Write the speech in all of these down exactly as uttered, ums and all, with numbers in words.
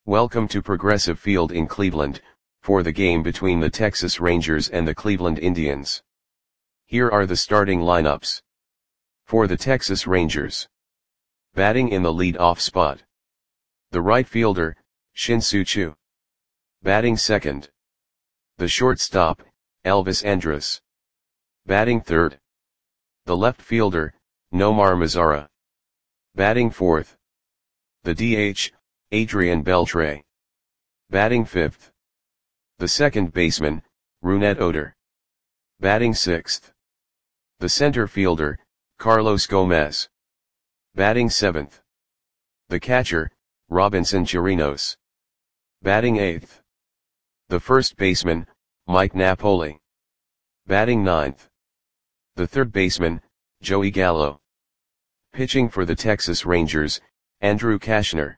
Welcome to Progressive Field in Cleveland, for the game between the Texas Rangers and the Cleveland Indians. Here are the starting lineups. For the Texas Rangers. Batting in the lead-off spot. The right fielder, Shin-Soo Choo. Batting second. The shortstop, Elvis Andrus. Batting third. The left fielder, Nomar Mazara. Batting fourth. The D H, Adrian Beltre. Batting fifth. The second baseman, Rougned Odor. Batting sixth. The center fielder, Carlos Gomez. Batting seventh. The catcher, Robinson Chirinos. Batting eighth. The first baseman, Mike Napoli. Batting ninth. The third baseman, Joey Gallo. Pitching for the Texas Rangers, Andrew Cashner.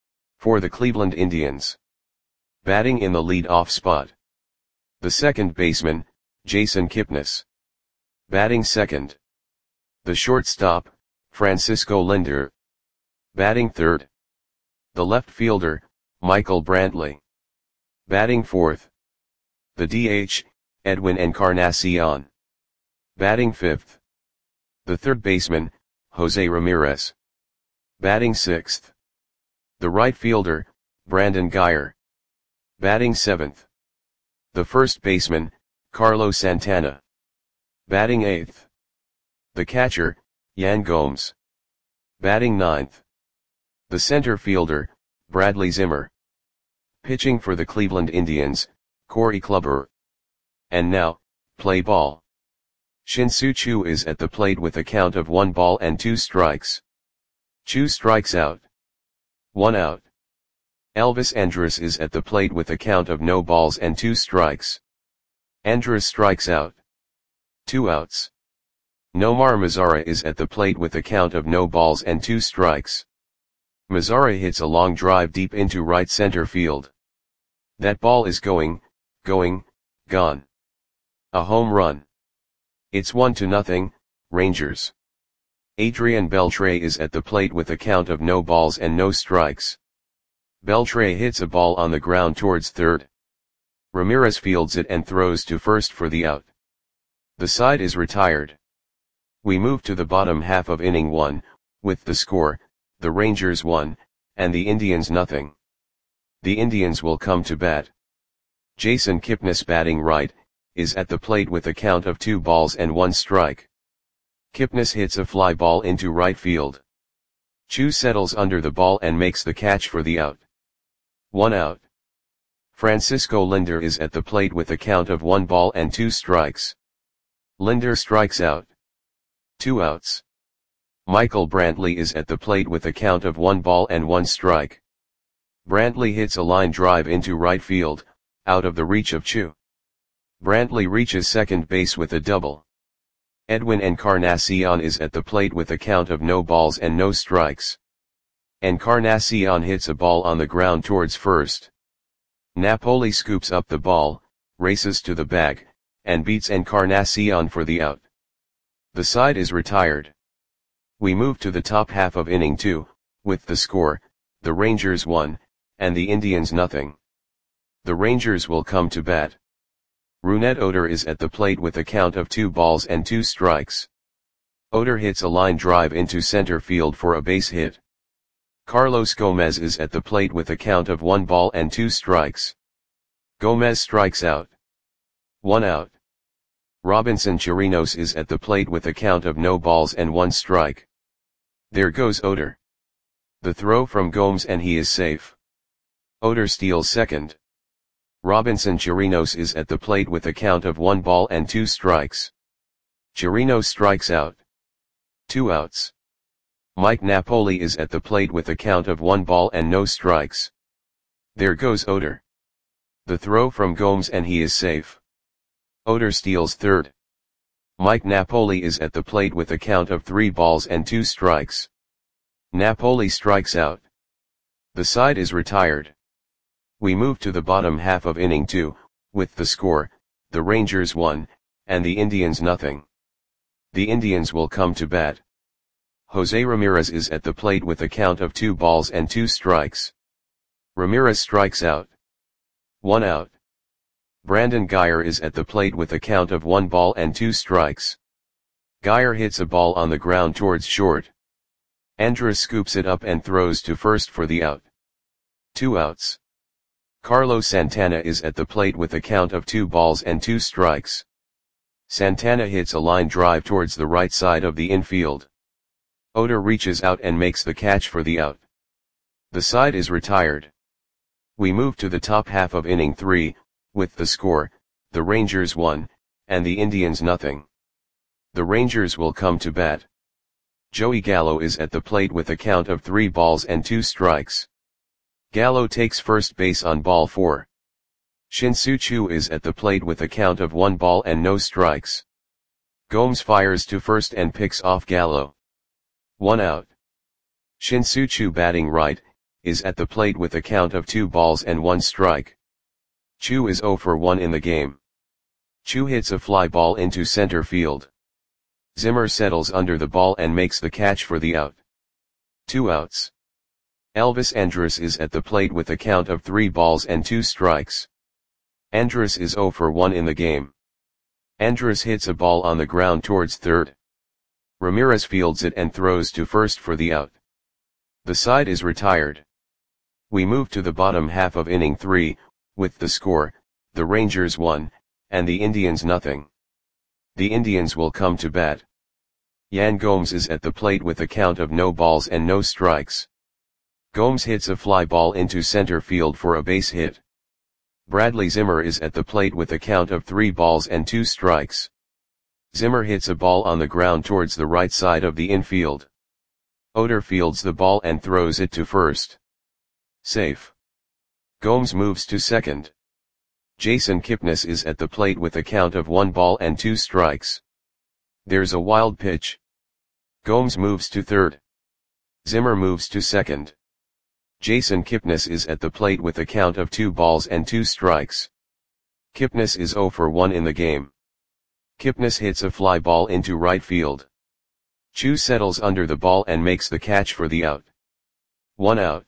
For the Cleveland Indians. Batting in the lead-off spot. The second baseman, Jason Kipnis. Batting second. The shortstop, Francisco Lindor. Batting third. The left fielder, Michael Brantley. Batting fourth. The D H, Edwin Encarnacion. Batting fifth. The third baseman, Jose Ramirez. Batting sixth. The right fielder, Brandon Guyer. Batting seventh. The first baseman, Carlos Santana. Batting eighth. The catcher, Yan Gomes. Batting ninth. The center fielder, Bradley Zimmer. Pitching for the Cleveland Indians, Corey Kluber. And now, play ball. Shin-Soo Choo is at the plate with a count of one ball and two strikes. Choo strikes out. One out. Elvis Andrus is at the plate with a count of no balls and two strikes. Andrus strikes out. Two outs. Nomar Mazara is at the plate with a count of no balls and two strikes. Mazara hits a long drive deep into right center field. That ball is going, going, gone. A home run. It's one to nothing, Rangers. Adrian Beltre is at the plate with a count of no balls and no strikes. Beltre hits a ball on the ground towards third. Ramirez fields it and throws to first for the out. The side is retired. We move to the bottom half of inning one, with the score, the Rangers one, and the Indians nothing. The Indians will come to bat. Jason Kipnis, batting right, is at the plate with a count of two balls and one strike. Kipnis hits a fly ball into right field. Choo settles under the ball and makes the catch for the out. One out. Francisco Lindor is at the plate with a count of one ball and two strikes. Lindor strikes out. Two outs. Michael Brantley is at the plate with a count of one ball and one strike. Brantley hits a line drive into right field, out of the reach of Choo. Brantley reaches second base with a double. Edwin Encarnacion is at the plate with a count of no balls and no strikes. Encarnacion hits a ball on the ground towards first. Napoli scoops up the ball, races to the bag, and beats Encarnacion for the out. The side is retired. We move to the top half of inning two, with the score, the Rangers one, and the Indians nothing. The Rangers will come to bat. Rougned Odor is at the plate with a count of two balls and two strikes. Odor hits a line drive into center field for a base hit. Carlos Gomez is at the plate with a count of one ball and two strikes. Gomez strikes out. One out. Robinson Chirinos is at the plate with a count of no balls and one strike. There goes Odor. The throw from Gomes and he is safe. Odor steals second. Robinson Chirinos is at the plate with a count of one ball and two strikes. Chirinos strikes out. Two outs. Mike Napoli is at the plate with a count of one ball and no strikes. There goes Odor. The throw from Gomes and he is safe. Odor steals third. Mike Napoli is at the plate with a count of three balls and two strikes. Napoli strikes out. The side is retired. We move to the bottom half of inning two, with the score, the Rangers one, and the Indians nothing. The Indians will come to bat. Jose Ramirez is at the plate with a count of two balls and two strikes. Ramirez strikes out. One out. Brandon Guyer is at the plate with a count of one ball and two strikes. Guyer hits a ball on the ground towards short. Andrus scoops it up and throws to first for the out. Two outs. Carlos Santana is at the plate with a count of two balls and two strikes. Santana hits a line drive towards the right side of the infield. Oda reaches out and makes the catch for the out. The side is retired. We move to the top half of inning three, with the score, the Rangers one, and the Indians nothing. The Rangers will come to bat. Joey Gallo is at the plate with a count of three balls and two strikes. Gallo takes first base on ball four. Shin-Soo Choo is at the plate with a count of one ball and no strikes. Gomes fires to first and picks off Gallo. One out. Shin-Soo Choo, batting right, is at the plate with a count of two balls and one strike. Choo is oh for one in the game. Choo hits a fly ball into center field. Zimmer settles under the ball and makes the catch for the out. Two outs. Elvis Andrus is at the plate with a count of three balls and two strikes. Andrus is oh for one in the game. Andrus hits a ball on the ground towards third. Ramirez fields it and throws to first for the out. The side is retired. We move to the bottom half of inning three, with the score, the Rangers one, and the Indians nothing. The Indians will come to bat. Yan Gomes is at the plate with a count of no balls and no strikes. Gomes hits a fly ball into center field for a base hit. Bradley Zimmer is at the plate with a count of three balls and two strikes. Zimmer hits a ball on the ground towards the right side of the infield. Oder fields the ball and throws it to first. Safe. Gomes moves to second. Jason Kipnis is at the plate with a count of one ball and two strikes. There's a wild pitch. Gomes moves to third. Zimmer moves to second. Jason Kipnis is at the plate with a count of two balls and two strikes. Kipnis is oh for one in the game. Kipnis hits a fly ball into right field. Choo settles under the ball and makes the catch for the out. One out.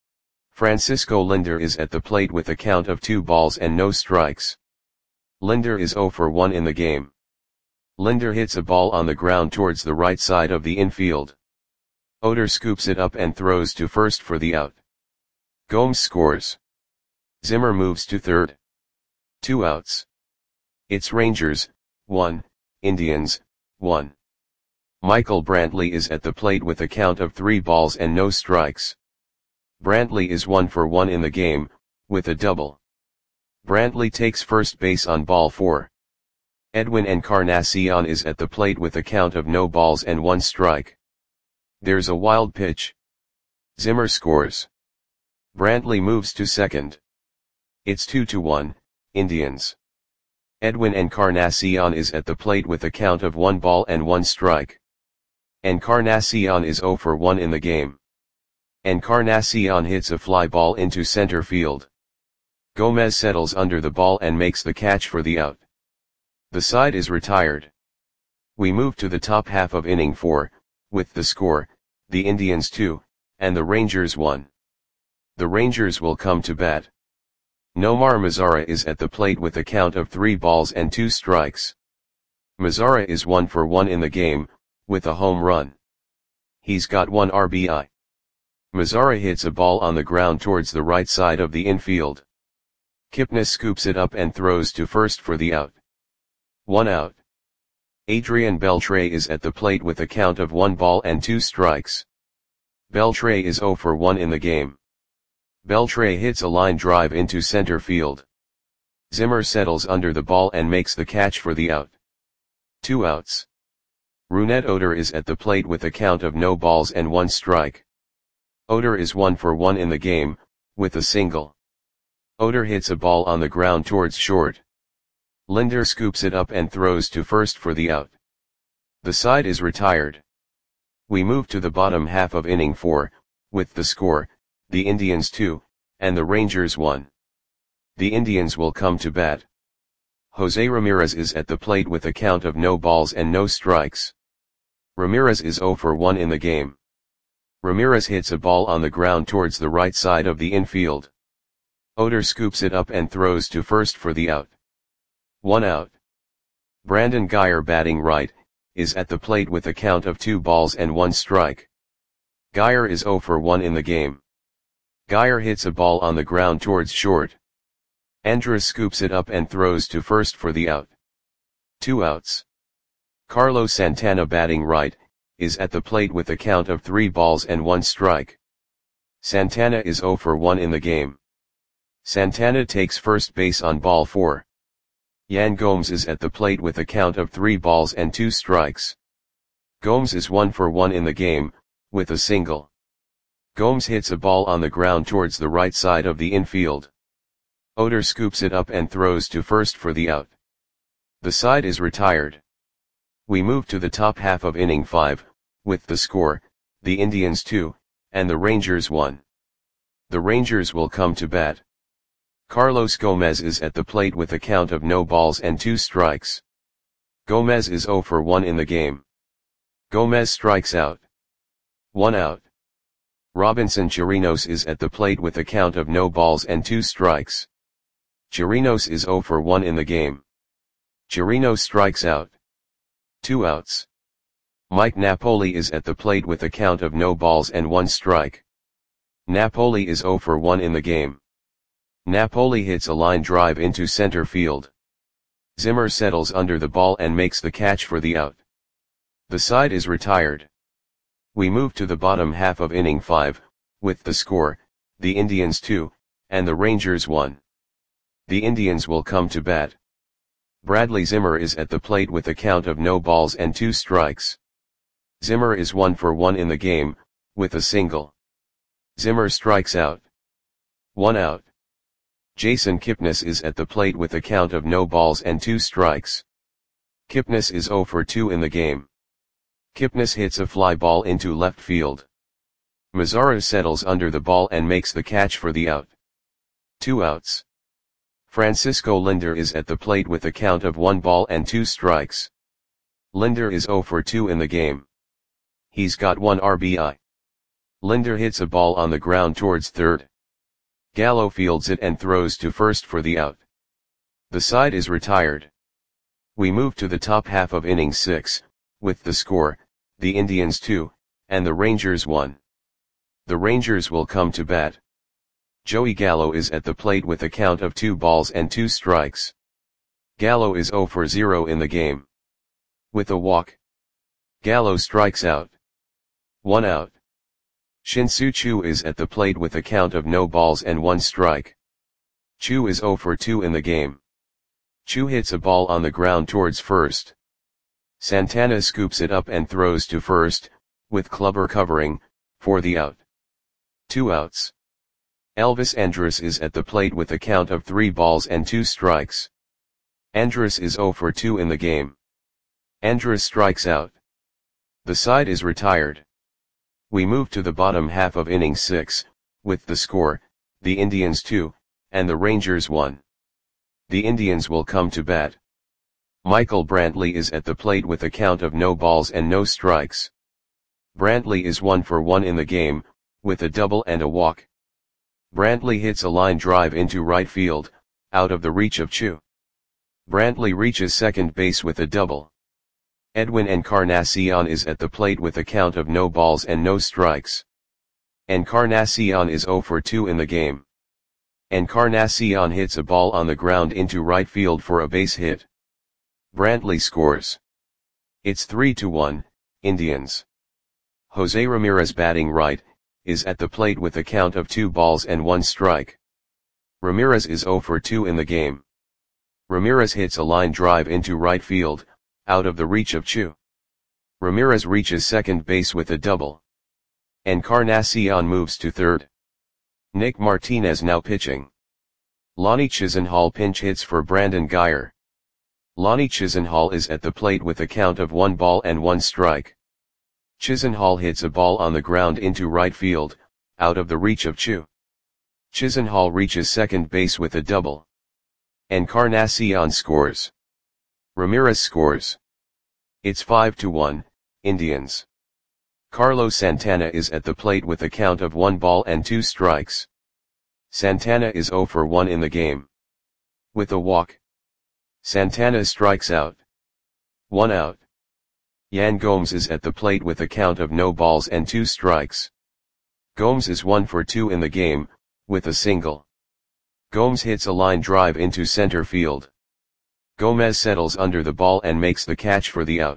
Francisco Lindor is at the plate with a count of two balls and no strikes. Lindor is oh for one in the game. Lindor hits a ball on the ground towards the right side of the infield. Oder scoops it up and throws to first for the out. Gomes scores. Zimmer moves to third. Two outs. It's Rangers, one, Indians, one. Michael Brantley is at the plate with a count of three balls and no strikes. Brantley is one for one in the game, with a double. Brantley takes first base on ball four. Edwin Encarnacion is at the plate with a count of no balls and one strike. There's a wild pitch. Zimmer scores. Brantley moves to second. It's two to one, Indians. Edwin Encarnacion is at the plate with a count of one ball and one strike. Encarnacion is oh for one in the game. Encarnacion hits a fly ball into center field. Gomez settles under the ball and makes the catch for the out. The side is retired. We move to the top half of inning four, with the score, the Indians two, and the Rangers one. The Rangers will come to bat. Nomar Mazara is at the plate with a count of three balls and two strikes. Mazara is one for one in the game, with a home run. He's got one R B I. Mazara hits a ball on the ground towards the right side of the infield. Kipnis scoops it up and throws to first for the out. One out. Adrian Beltre is at the plate with a count of one ball and two strikes. Beltre is oh for one in the game. Beltre hits a line drive into center field. Zimmer settles under the ball and makes the catch for the out. Two outs. Rougned Odor is at the plate with a count of no balls and one strike. Odor is one for one in the game, with a single. Odor hits a ball on the ground towards short. Lindor scoops it up and throws to first for the out. The side is retired. We move to the bottom half of inning four, with the score, the Indians two, and the Rangers one. The Indians will come to bat. Jose Ramirez is at the plate with a count of no balls and no strikes. Ramirez is oh for one in the game. Ramirez hits a ball on the ground towards the right side of the infield. Oder scoops it up and throws to first for the out. One out. Brandon Guyer, batting right, is at the plate with a count of two balls and one strike. Guyer is oh for one in the game. Guyer hits a ball on the ground towards short. Andrus scoops it up and throws to first for the out. Two outs. Carlos Santana, batting right, is at the plate with a count of three balls and one strike. Santana is oh for one in the game. Santana takes first base on ball four. Yan Gomes is at the plate with a count of three balls and two strikes. Gomes is one for one in the game, with a single. Gomes hits a ball on the ground towards the right side of the infield. Oder scoops it up and throws to first for the out. The side is retired. We move to the top half of inning five, with the score, the Indians two, and the Rangers one. The Rangers will come to bat. Carlos Gomez is at the plate with a count of no balls and two strikes. Gomez is oh for one in the game. Gomez strikes out. One out. Robinson Chirinos is at the plate with a count of no balls and two strikes. Chirinos is oh for one in the game. Chirinos strikes out. Two outs. Mike Napoli is at the plate with a count of no balls and one strike. Napoli is oh for one in the game. Napoli hits a line drive into center field. Zimmer settles under the ball and makes the catch for the out. The side is retired. We move to the bottom half of inning five, with the score, the Indians two, and the Rangers one. The Indians will come to bat. Bradley Zimmer is at the plate with a count of no balls and two strikes. Zimmer is one for one in the game, with a single. Zimmer strikes out. One out. Jason Kipnis is at the plate with a count of no balls and two strikes. Kipnis is oh for two in the game. Kipnis hits a fly ball into left field. Mazara settles under the ball and makes the catch for the out. Two outs. Francisco Lindor is at the plate with a count of one ball and two strikes. Lindor is oh for two in the game. He's got one R B I. Lindor hits a ball on the ground towards third. Gallo fields it and throws to first for the out. The side is retired. We move to the top half of inning six, with the score, the Indians two, and the Rangers one. The Rangers will come to bat. Joey Gallo is at the plate with a count of two balls and two strikes. Gallo is oh for zero in the game. With a walk. Gallo strikes out. One out. Shin-Soo Choo is at the plate with a count of no balls and one strike. Choo is oh for two in the game. Choo hits a ball on the ground towards first. Santana scoops it up and throws to first, with Clubber covering, for the out. Two outs. Elvis Andrus is at the plate with a count of three balls and two strikes. Andrus is oh for two in the game. Andrus strikes out. The side is retired. We move to the bottom half of inning six, with the score, the Indians two, and the Rangers one. The Indians will come to bat. Michael Brantley is at the plate with a count of no balls and no strikes. Brantley is one for one in the game, with a double and a walk. Brantley hits a line drive into right field, out of the reach of Choo. Brantley reaches second base with a double. Edwin Encarnacion is at the plate with a count of no balls and no strikes. Encarnacion is oh for two in the game. Encarnacion hits a ball on the ground into right field for a base hit. Brantley scores. It's three to one, Indians. Jose Ramirez, batting right, is at the plate with a count of two balls and one strike. Ramirez is oh for two in the game. Ramirez hits a line drive into right field, out of the reach of Choo. Ramirez reaches second base with a double. Encarnacion moves to third. Nick Martinez now pitching. Lonnie Chisenhall pinch hits for Brandon Guyer. Lonnie Chisenhall is at the plate with a count of one ball and one strike. Chisenhall hits a ball on the ground into right field, out of the reach of Choo. Chisenhall reaches second base with a double. Encarnacion scores. Ramirez scores. It's five to one, Indians. Carlos Santana is at the plate with a count of one ball and two strikes. Santana is zero for one in the game. With a walk. Santana strikes out. One out. Yan Gomes is at the plate with a count of no balls and two strikes. Gomes is one for two in the game, with a single. Gomes hits a line drive into center field. Gomez settles under the ball and makes the catch for the out.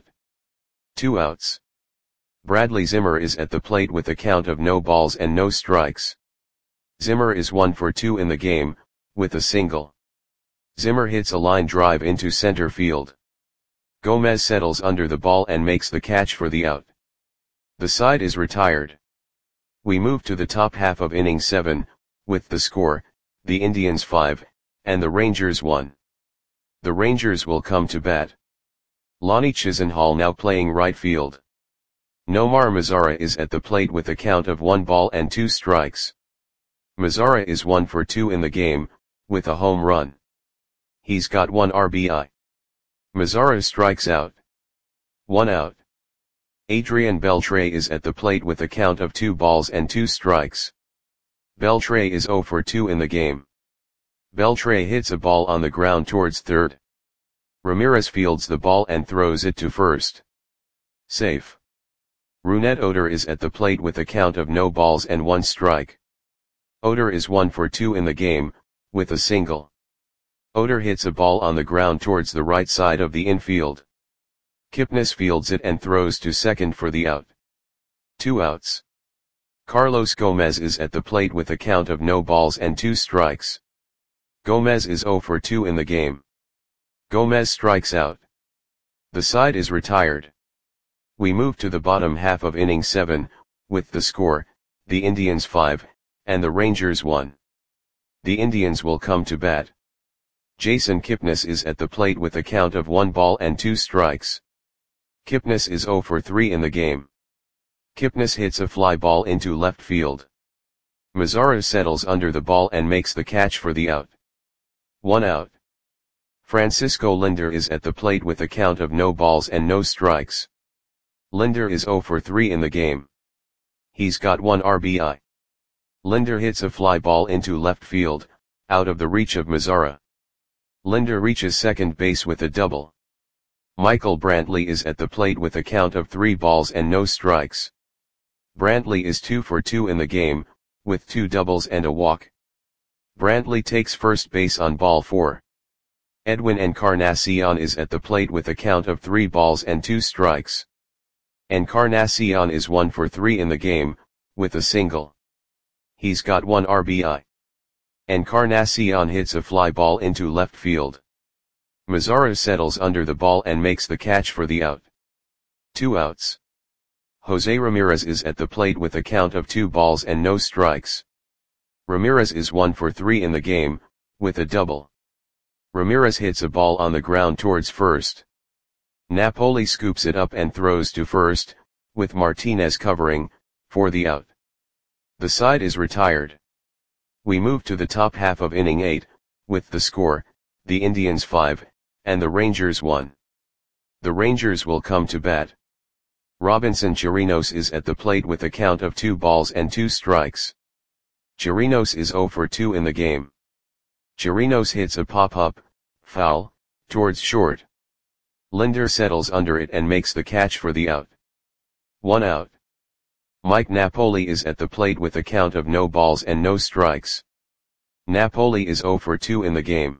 Two outs. Bradley Zimmer is at the plate with a count of no balls and no strikes. Zimmer is one for two in the game, with a single. Zimmer hits a line drive into center field. Gomez settles under the ball and makes the catch for the out. The side is retired. We move to the top half of inning seven, with the score, the Indians five, and the Rangers one. The Rangers will come to bat. Lonnie Chisenhall now playing right field. Nomar Mazara is at the plate with a count of one ball and two strikes. Mazara is one for two in the game, with a home run. He's got one R B I. Mazara strikes out. One out. Adrian Beltre is at the plate with a count of two balls and two strikes. Beltre is zero for two in the game. Beltre hits a ball on the ground towards third. Ramirez fields the ball and throws it to first. Safe. Rougned Odor is at the plate with a count of no balls and one strike. Odor is one for two in the game, with a single. Odor hits a ball on the ground towards the right side of the infield. Kipnis fields it and throws to second for the out. Two outs. Carlos Gomez is at the plate with a count of no balls and two strikes. Gomez is zero for two in the game. Gomez strikes out. The side is retired. We move to the bottom half of inning seven, with the score, the Indians five, and the Rangers one. The Indians will come to bat. Jason Kipnis is at the plate with a count of one ball and two strikes. Kipnis is zero for three in the game. Kipnis hits a fly ball into left field. Mazara settles under the ball and makes the catch for the out. One out. Francisco Linder is at the plate with a count of no balls and no strikes. Linder is zero for three in the game. He's got one R B I. Linder hits a fly ball into left field, out of the reach of Mazara. Linder reaches second base with a double. Michael Brantley is at the plate with a count of three balls and no strikes. Brantley is two for two in the game, with two doubles and a walk. Brantley takes first base on ball four. Edwin Encarnacion is at the plate with a count of three balls and two strikes. Encarnacion is one for three in the game, with a single. He's got one R B I. Encarnacion hits a fly ball into left field. Mazara settles under the ball and makes the catch for the out. Two outs. Jose Ramirez is at the plate with a count of two balls and no strikes. Ramirez is one for three in the game, with a double. Ramirez hits a ball on the ground towards first. Napoli scoops it up and throws to first, with Martinez covering, for the out. The side is retired. We move to the top half of inning eight, with the score, the Indians five, and the Rangers one. The Rangers will come to bat. Robinson Chirinos is at the plate with a count of two balls and two strikes. Chirinos is zero for two in the game. Chirinos hits a pop-up, foul, towards short. Linder settles under it and makes the catch for the out. One out. Mike Napoli is at the plate with a count of no balls and no strikes. Napoli is zero for two in the game.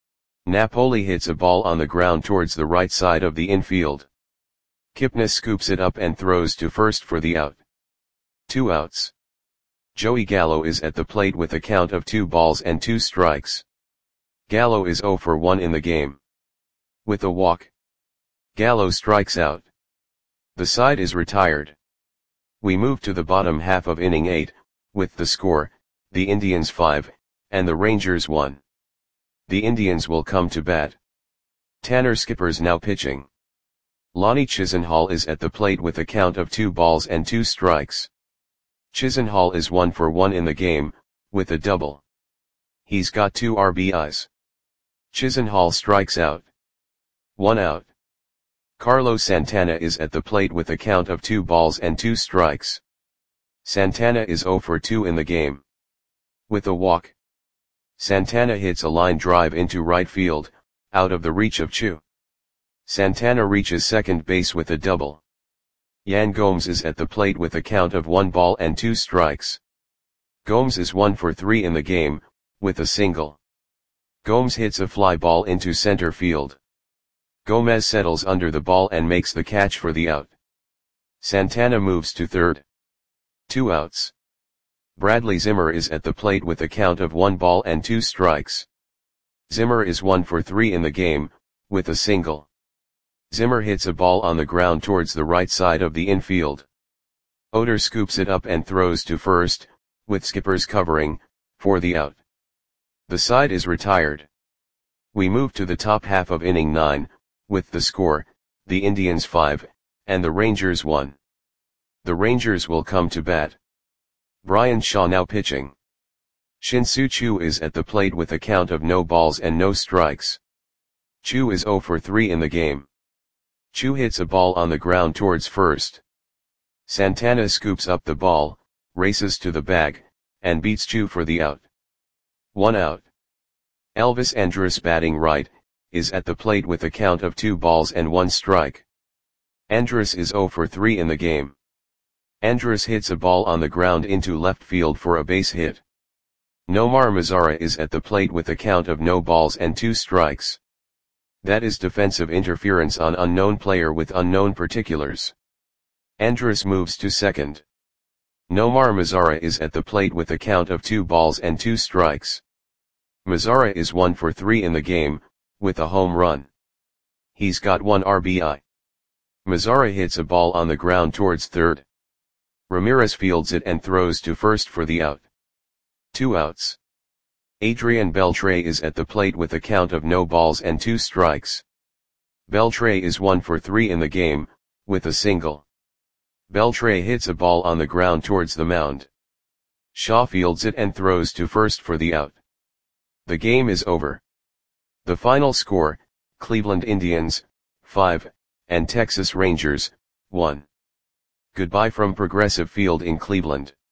Napoli hits a ball on the ground towards the right side of the infield. Kipnis scoops it up and throws to first for the out. Two outs. Joey Gallo is at the plate with a count of two balls and two strikes. Gallo is zero for one in the game. With a walk. Gallo strikes out. The side is retired. We move to the bottom half of inning eight, with the score, the Indians five, and the Rangers one. The Indians will come to bat. Tanner Skippers now pitching. Lonnie Chisenhall is at the plate with a count of two balls and two strikes. Chisenhall is one for one in the game, with a double. He's got two R B Is. Chisenhall strikes out. One out. Carlos Santana is at the plate with a count of two balls and two strikes. Santana is zero for two in the game. With a walk. Santana hits a line drive into right field, out of the reach of Chu. Santana reaches second base with a double. Yan Gomes is at the plate with a count of one ball and two strikes. Gomes is one for three in the game, with a single. Gomes hits a fly ball into center field. Gomez settles under the ball and makes the catch for the out. Santana moves to third. Two outs. Bradley Zimmer is at the plate with a count of one ball and two strikes. Zimmer is one for three in the game, with a single. Zimmer hits a ball on the ground towards the right side of the infield. Oder scoops it up and throws to first, with skippers covering, for the out. The side is retired. We move to the top half of inning nine, with the score, the Indians five, and the Rangers one. The Rangers will come to bat. Bryan Shaw now pitching. Shin-Soo Choo is at the plate with a count of no balls and no strikes. Choo is zero for three in the game. Choo hits a ball on the ground towards first. Santana scoops up the ball, races to the bag, and beats Choo for the out. One out. Elvis Andrus batting right, is at the plate with a count of two balls and one strike. Andrus is zero for three in the game. Andrus hits a ball on the ground into left field for a base hit. Nomar Mazara is at the plate with a count of no balls and two strikes. That is defensive interference on unknown player with unknown particulars. Andrus moves to second. Nomar Mazara is at the plate with a count of two balls and two strikes. Mazara is one for three in the game, with a home run. He's got one R B I. Mazara hits a ball on the ground towards third. Ramirez fields it and throws to first for the out. Two outs. Adrian Beltre is at the plate with a count of no balls and two strikes. Beltre is one for three in the game, with a single. Beltre hits a ball on the ground towards the mound. Shaw fields it and throws to first for the out. The game is over. The final score, Cleveland Indians, five, and Texas Rangers, one. Goodbye from Progressive Field in Cleveland.